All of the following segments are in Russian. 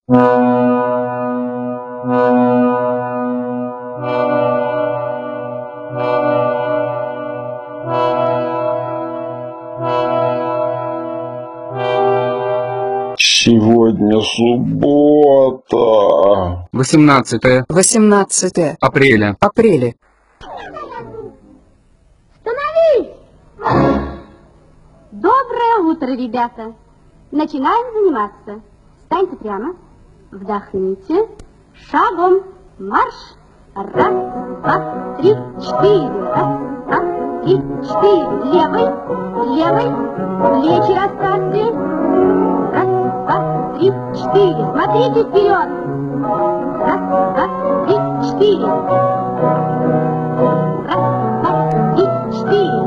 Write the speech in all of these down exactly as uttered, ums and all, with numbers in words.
Сегодня суббота. Восемнадцатое. Восемнадцатое. Апреля. Апреля. Становись! Доброе утро, ребята. Начинаем заниматься. Встаньте прямо. Вдохните. Шагом. Марш. Раз, два, три, четыре. Раз, два, три, четыре. Левой, левой. Плечи расставьте. Раз, два, три, четыре. Смотрите вперед. Раз, два, три, четыре. Раз, два, три, четыре.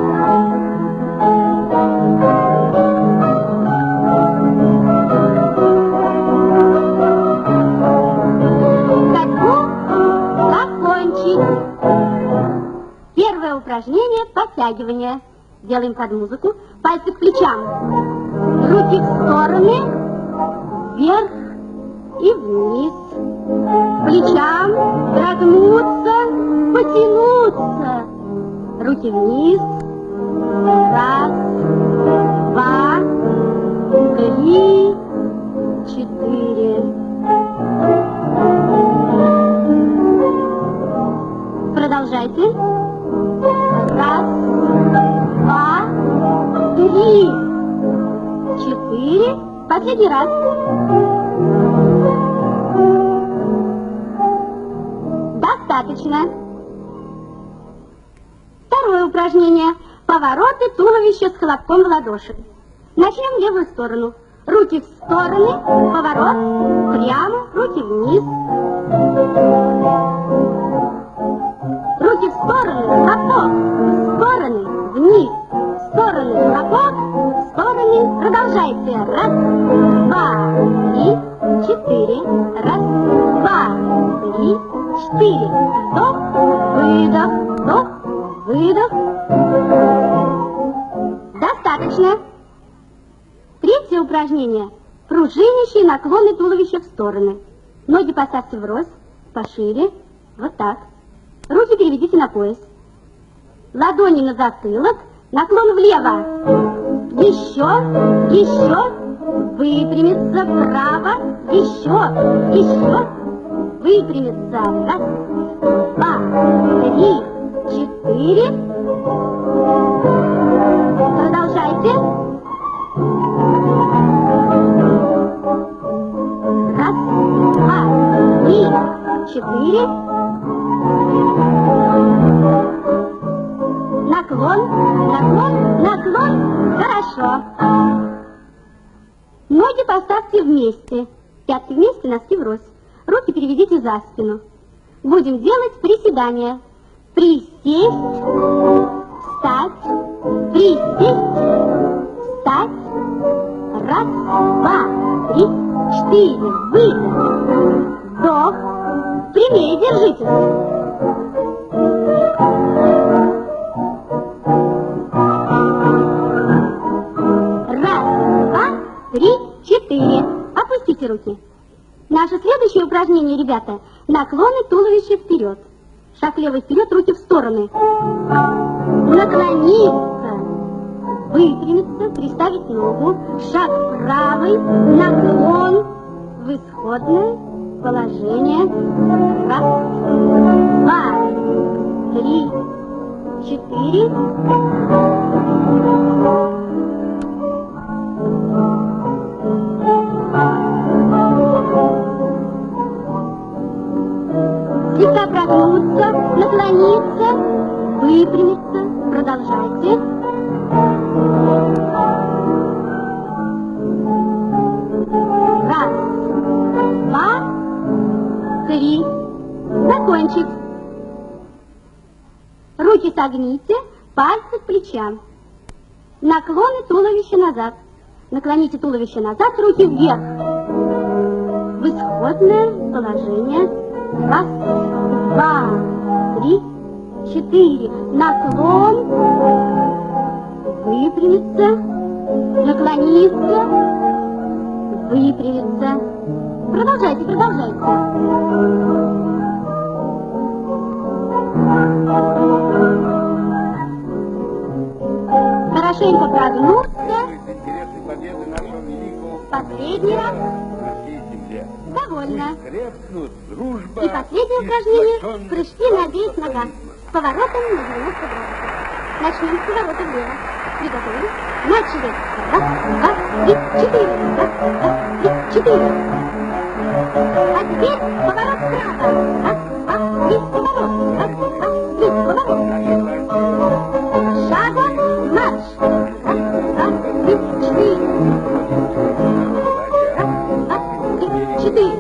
Ходьбу закончить. Первое упражнение – подтягивание. Делаем под музыку. Пальцы к плечам. Руки в стороны, вверх и вниз. Плечам прогнуться, потянуться. Руки вниз. Раз, два, три, четыре. Продолжайте. Раз, два, три, четыре. Последний раз. Достаточно. Второе упражнение. Повороты туловища с хлопком в ладоши. Начнем в левую сторону. Руки в стороны, поворот, прямо, руки вниз. Руки в стороны, хлопок, в стороны, вниз, в стороны, хлопок, в стороны. Продолжайте. Раз, два, три, четыре. Раз, два, три, четыре. Вдох, выдох, вдох, выдох. Достаточно. Третье упражнение. Пружинящие наклоны туловища в стороны. Ноги поставьте врозь, пошире. Вот так. Руки переведите на пояс. Ладони на затылок. Наклон влево. Еще, еще. Выпрямиться вправо. Еще, еще. Выпрямиться. Раз, два, три, четыре. Продолжайте. Раз, два, три, четыре. Наклон, наклон, наклон. Хорошо. Ноги поставьте вместе. Пятки вместе, носки врозь. Руки переведите за спину. Будем делать приседания. Присесть, встать, присесть, встать. Раз, два, три, четыре. Выдох. Вдох. Прямее держитесь. Раз, два, три, четыре. Опустите руки. Наше следующее упражнение, ребята, наклоны туловища вперед. Шаг левый вперед, руки в стороны. Наклониться. Выпрямиться, приставить ногу. Шаг правый, наклон в исходное положение. Раз, два, три, четыре. Слегка прогнуться, наклониться, выпрямиться. Продолжайте. Раз, два, три. Закончить. Руки согните, пальцы к плечам. Наклоны туловища назад. Наклоните туловище назад, руки вверх. В исходное положение. Раз, два, три, четыре. Наклон. Выпрямиться. Наклониться. Выпрямиться. Продолжайте, продолжайте. Хорошенько прогнуться. Интересы победы нашего великого Последний раз. на всей земле. Довольно. Пусть крепнут дружба И последнее упражнение. сплоченность Прыжки на обеих ногах. социализма. С поворотом на девяносто градусов. Начнем с поворота влево. Приготовились. Начали. Раз, два, три, четыре. Раз, два, три, четыре. А теперь поворот вправо. Раз, два, три, поворот. Раз, два, три, поворот. Шагом марш. Раз, два, три, четыре. Раз, два, три, четыре.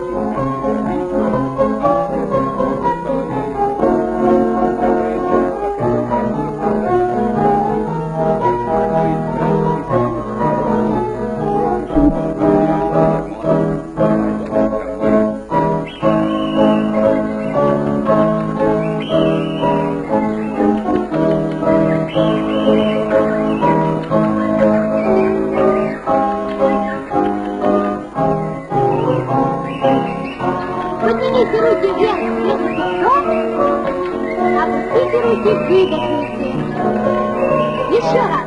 Поднимите руки вверх, следуйте вперед, опустите руки, двигайтесь. Еще раз.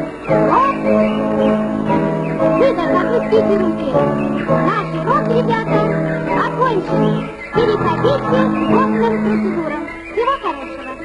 Вдох. Выдох, опустите руки. Наши уроки, ребята, окончены. Переходите к водным процедурам. Всего хорошего.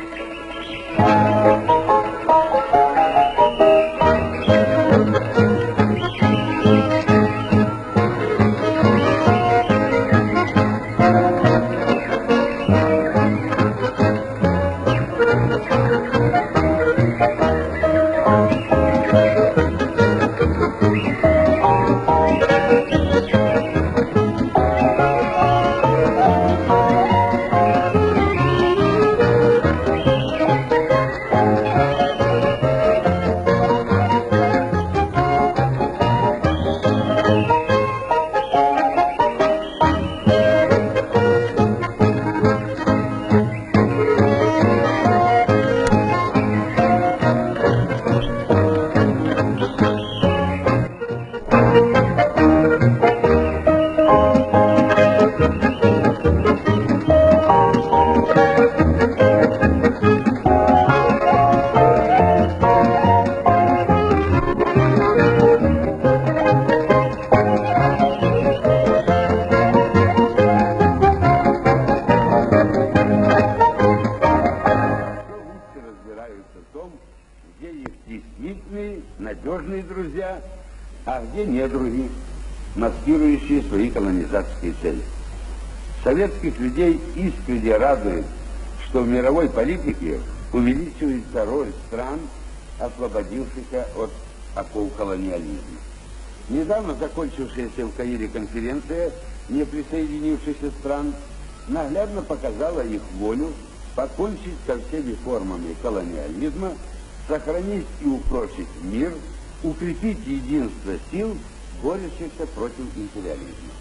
надежные друзья, а где недруги, маскирующие свои колонизаторские цели. Советских людей искренне радует, что в мировой политике увеличивается роль стран, освободившихся от оков колониализма. Недавно закончившаяся в Каире конференция неприсоединившихся стран наглядно показала их волю покончить со всеми формами колониализма, сохранить и упрочить мир, укрепить единство сил, борющихся против империализма.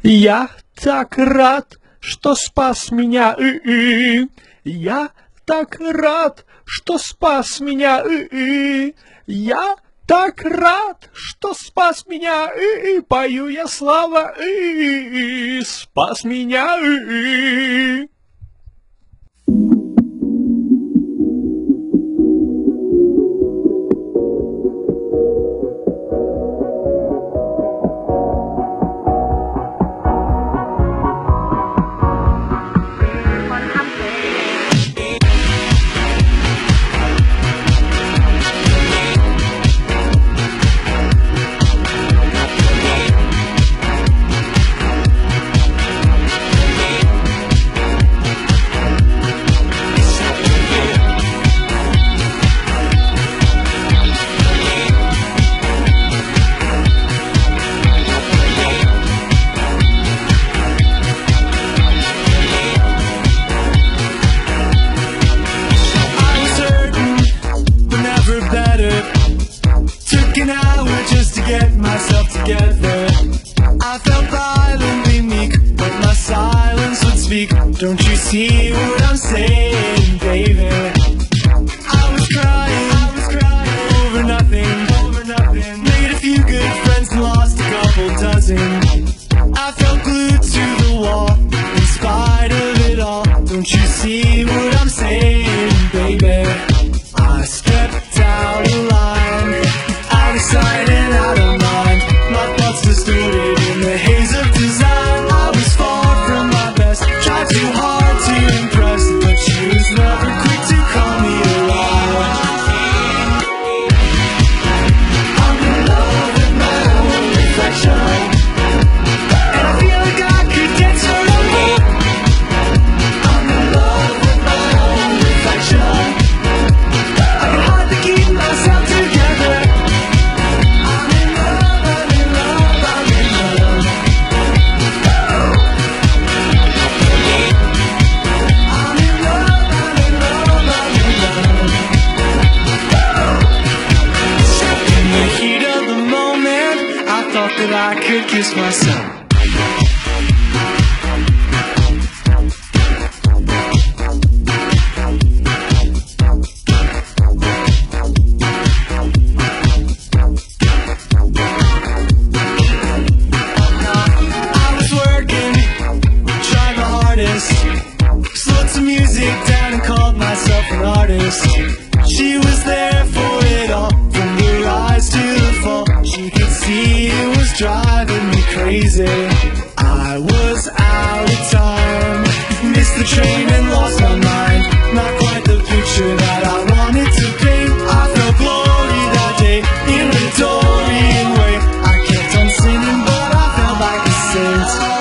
Я так рад, что спас меня, и-и. Я так рад, что спас меня, и-и. Я так рад, что спас меня, и-и. Пою я слава, и-и. Спас меня, и-и. Get myself together. I felt violently meek, but my silence would speak. Don't you see what I'm saying, baby? I was crying, I was crying over nothing, over nothing. Made a few good friends and lost a couple dozen. I felt glued to the wall, in spite of it all. Don't you see what I'm saying, baby? I stepped out of line, out of sight and out of mind. My thoughts distorted in the haze of design. I was far from my best, tried too hard to impress, but she was never quick to call me alive. I'm in love with my own reflection, and I feel like I could dance around me. I'm in love with my own reflection. I can hardly keep myself together. I'm in love, I'm in love, I'm in love. I'm in love, I'm in love, I'm in love. In the heat of the moment, I thought that I could kiss myself. I was working, trying my hardest, slowed some music down and called myself an artist. She was there for it all, from the rise to the fall. She could see it was driving me crazy. I was out of time, missed the train and lost my mind. Not quite the picture that I wanted to paint. I felt glory that day in a Dorian way. I kept on singing, but I felt like a saint.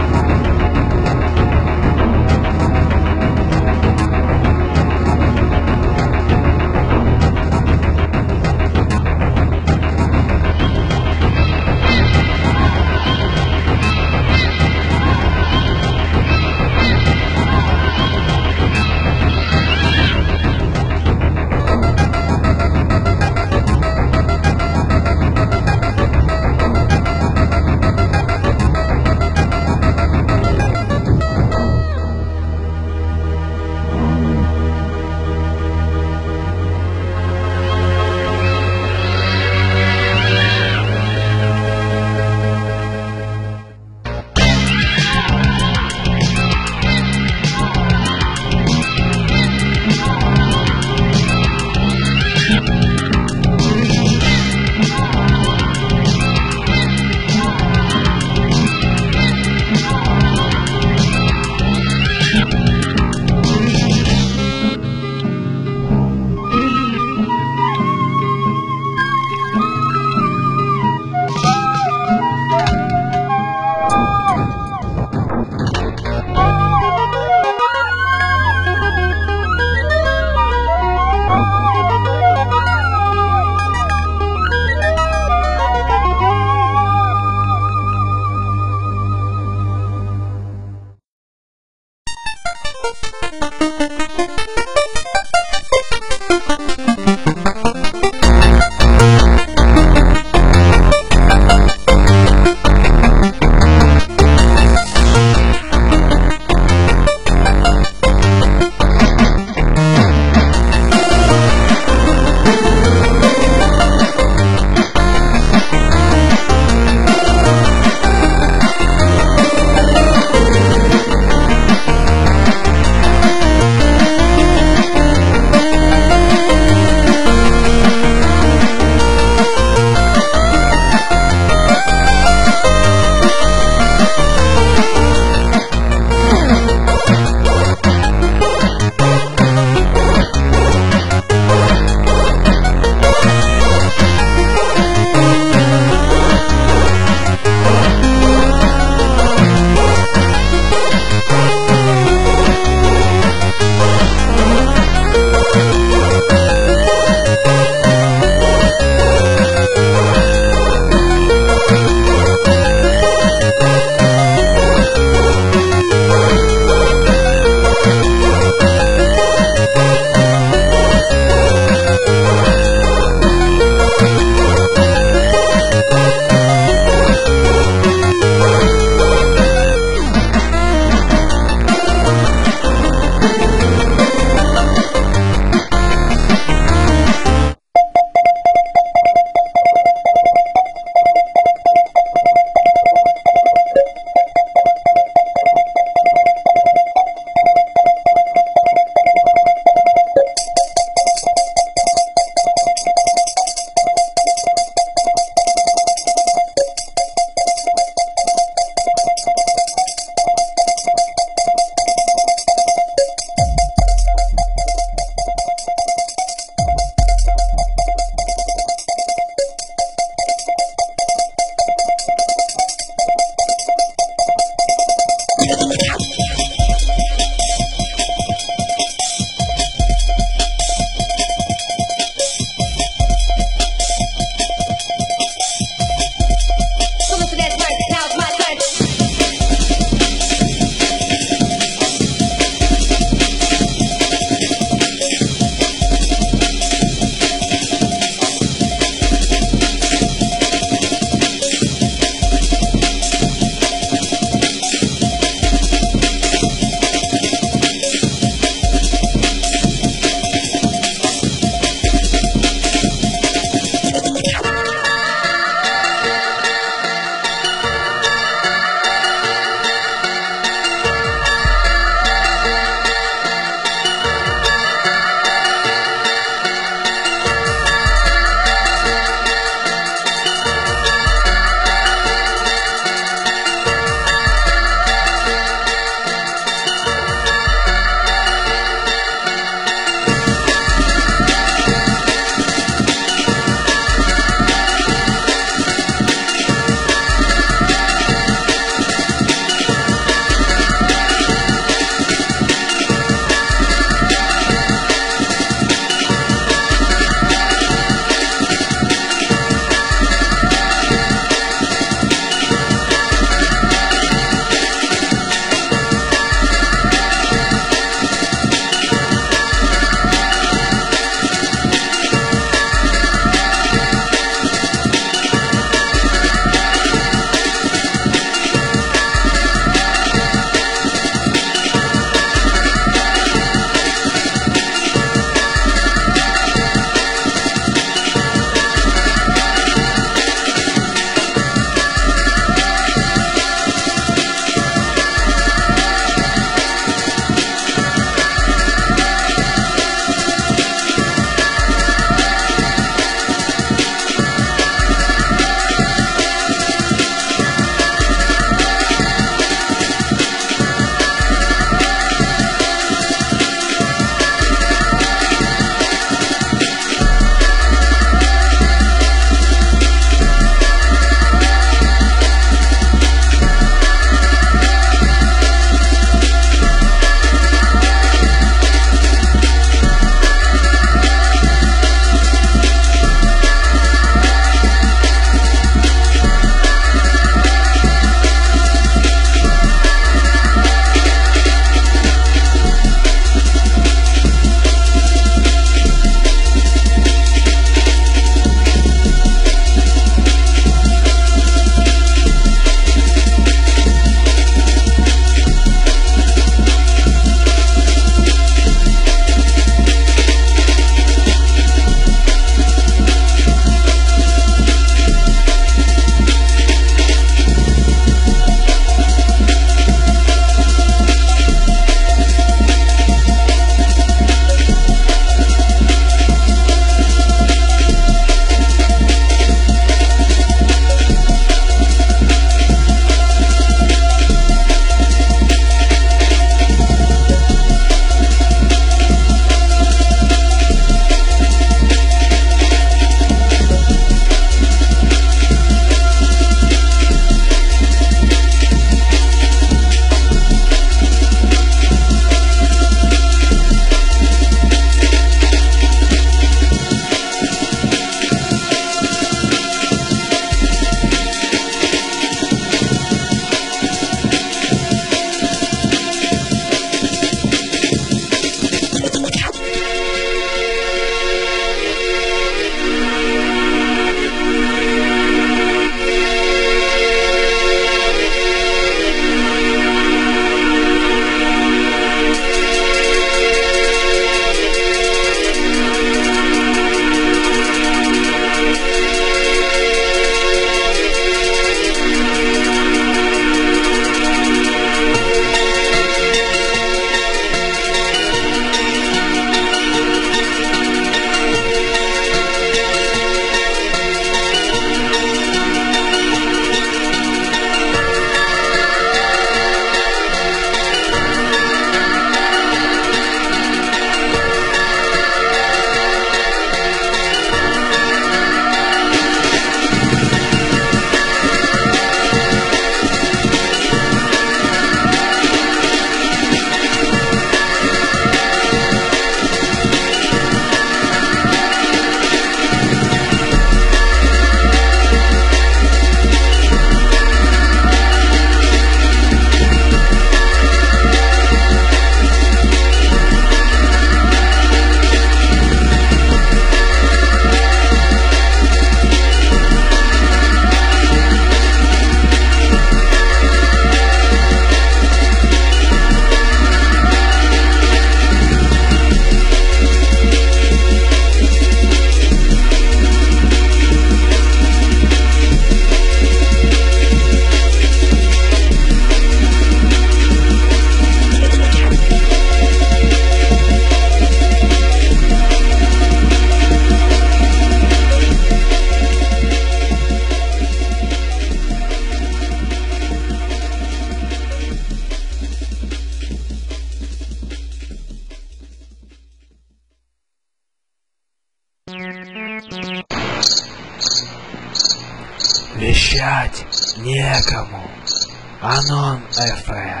Вещать некому. Анон эф эм.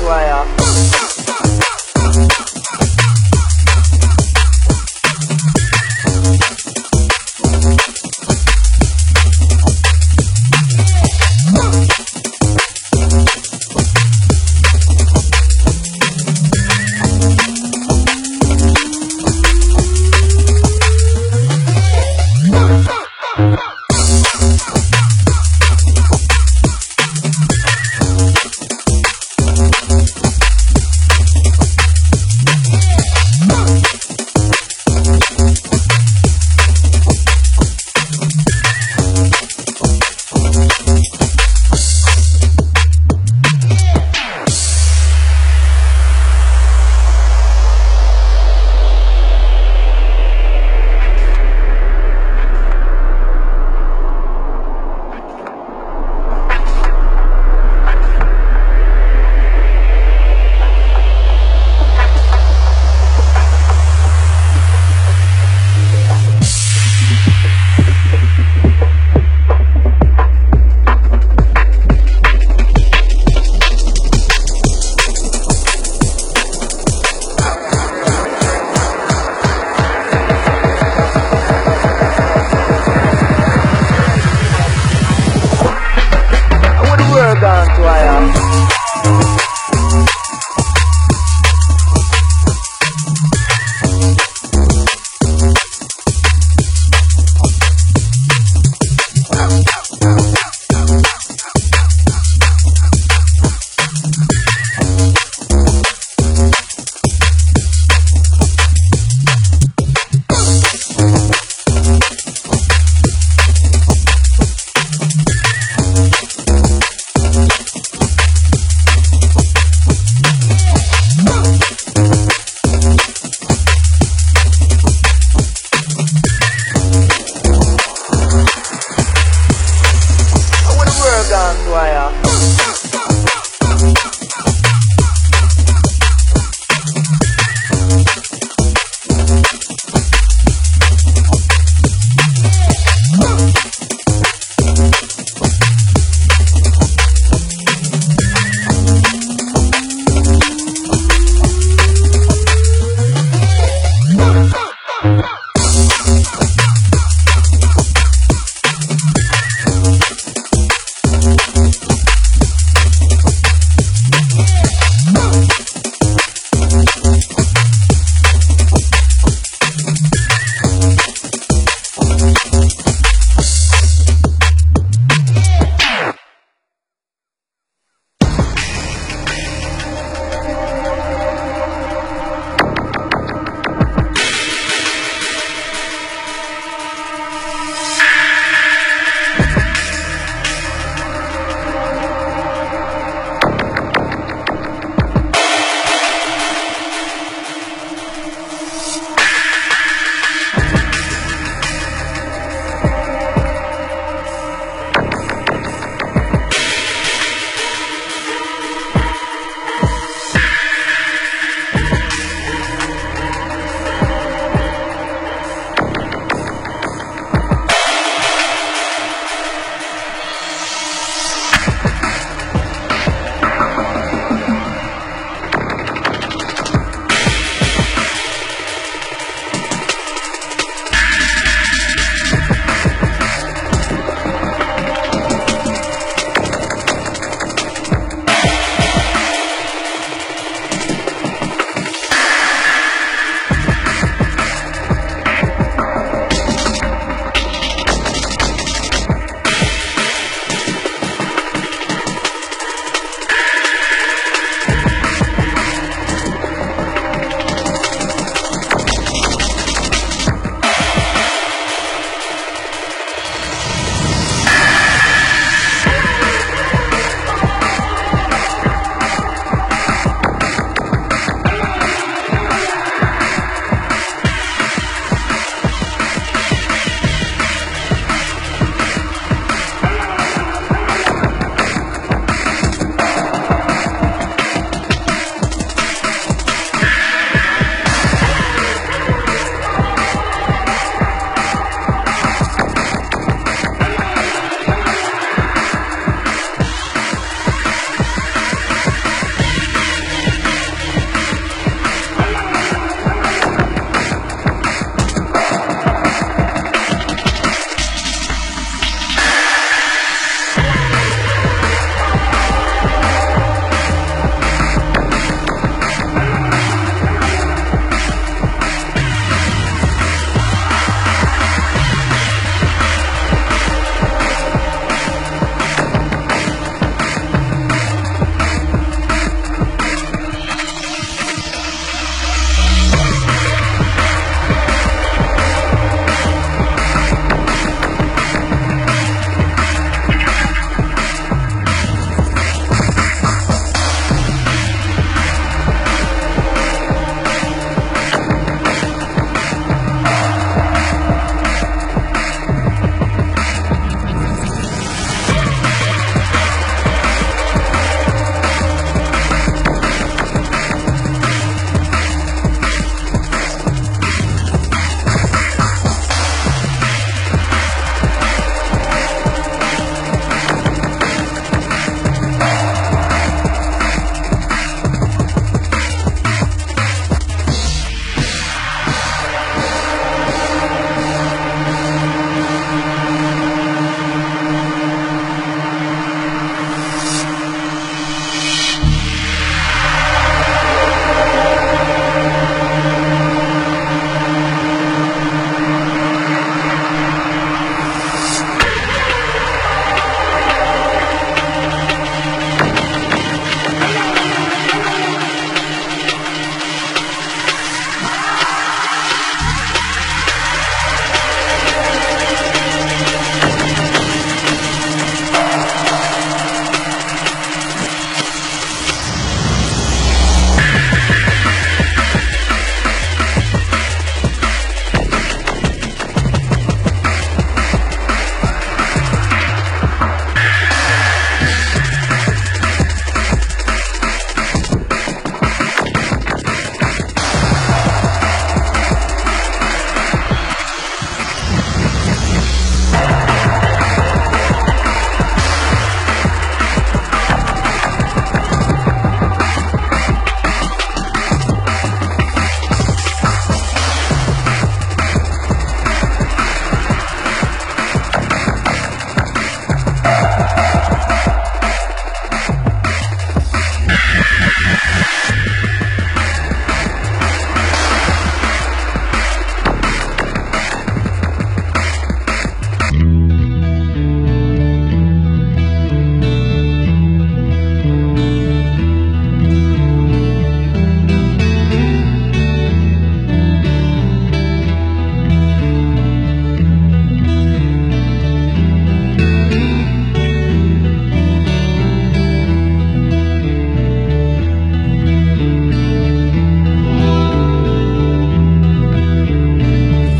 твоя.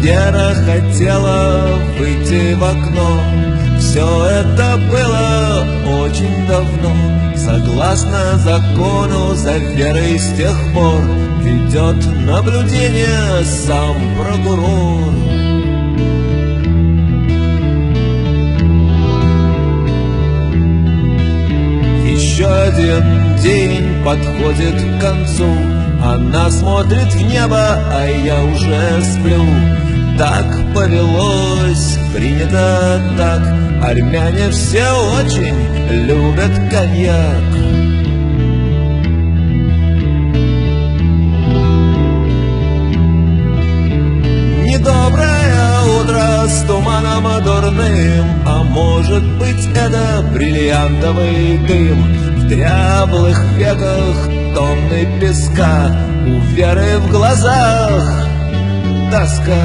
Вера хотела выйти в окно. Все это было очень давно. Согласно закону, за Верой с тех пор ведет наблюдение сам прокурор. Еще один день подходит к концу. Она смотрит в небо, а я уже сплю. Так повелось, принято так. Армяне все очень любят коньяк. Недоброе утро с туманом дурным, а может быть это бриллиантовый дым. В дряблых веках тонны песка, у Веры в глазах тоска.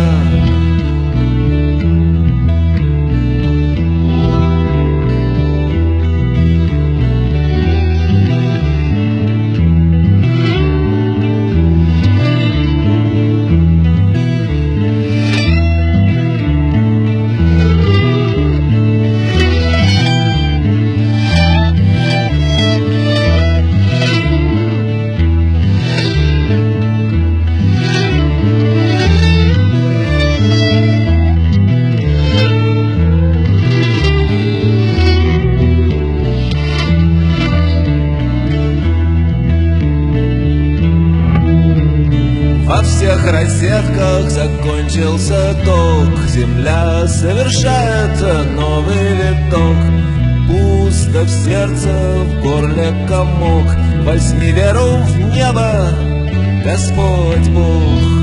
Во всех розетках закончился ток. Земля совершает новый виток. Пусто в сердце, в горле комок. Возьми веру в небо, Господь Бог.